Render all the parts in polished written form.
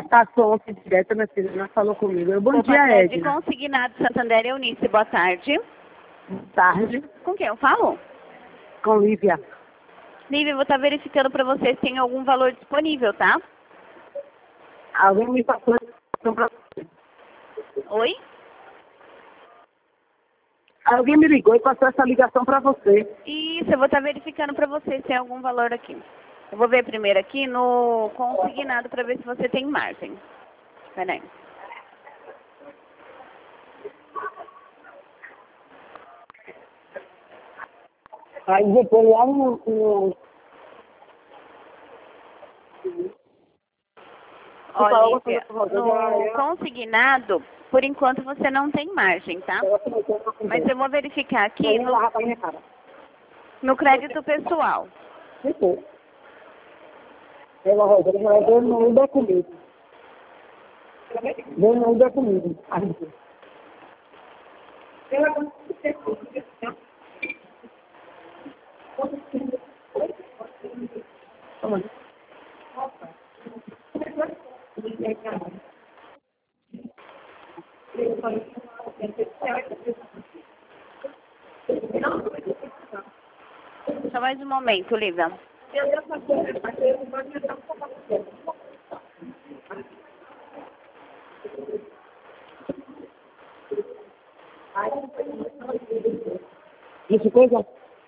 passou ontem direto, minha filha, ela falou comigo. Bom dia, Patrícia, de Edna. Consignado Santander Eunice, boa tarde. Boa tarde. Com quem eu falo? Com Lívia. Lívia, eu vou estar verificando para você se tem algum valor disponível, tá? Alguém me passou a ligação pra você. Oi? Alguém me ligou e passou essa ligação pra você. Isso, eu vou estar verificando para você se tem algum valor aqui. Eu vou ver primeiro aqui no consignado para ver se você tem margem. Peraí. Aí depois lá no... Olha, Lívia, no consignado, por enquanto você não tem margem, tá? Mas eu vou verificar aqui no crédito pessoal. Ela vai ver no Uber comigo. Vem no Uber comigo. Só mais um momento, Lívia. Isso coisa?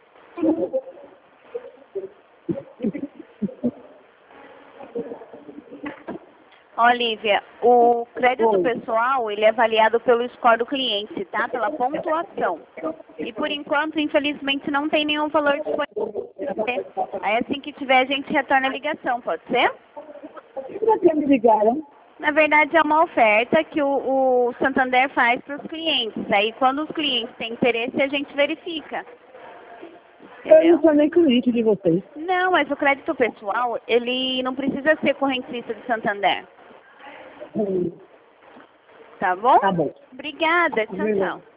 Olívia, o crédito pessoal, ele é avaliado pelo score do cliente, tá? Pela pontuação. E por enquanto, infelizmente, não tem nenhum valor disponível. Aí assim que tiver, a gente retorna a ligação, pode ser? Por que me ligaram? Na verdade, é uma oferta que o Santander faz para os clientes. Aí quando os clientes têm interesse, a gente verifica. Eu Entendeu? não sou nem cliente de vocês. Não, mas o crédito pessoal, ele não precisa ser correntista de Santander. Tá bom? Tá bom. Obrigada. Tchau, tchau.